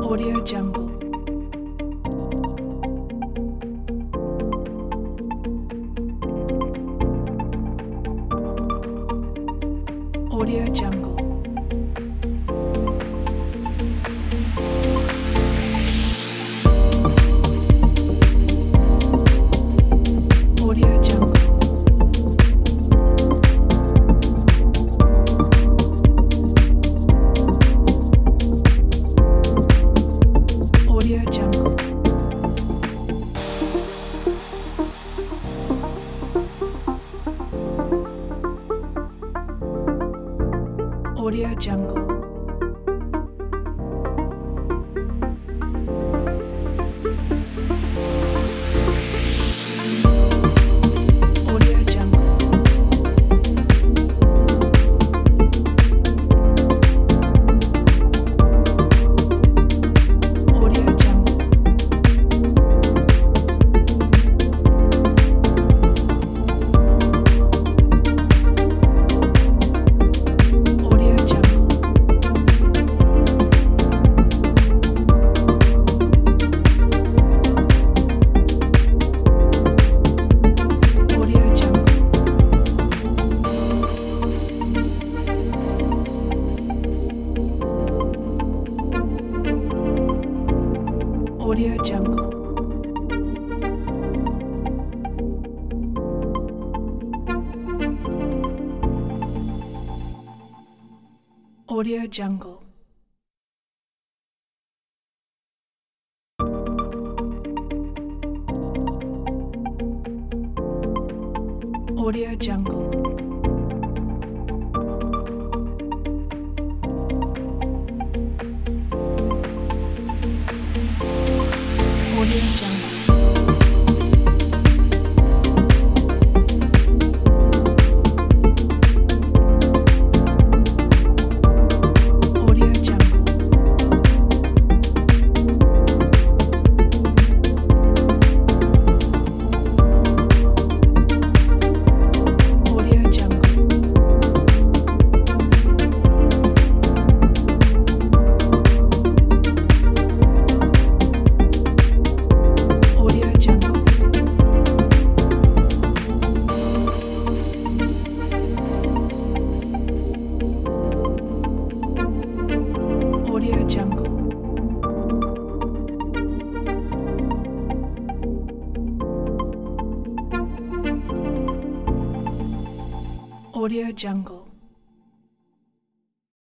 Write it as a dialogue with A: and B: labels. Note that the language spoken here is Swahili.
A: Audio Jungle. Audio Jungle. Audio Jungle. Audio Jungle. Audio Jungle. Audio Jungle. Audio Jungle. Audio Jungle. Audio Jungle. Audio Jungle. Audio Jungle. Audio Jungle. Audio Jungle. Audio Jungle. Audio Jungle. Audio Jungle. Audio Jungle. Audio Jungle.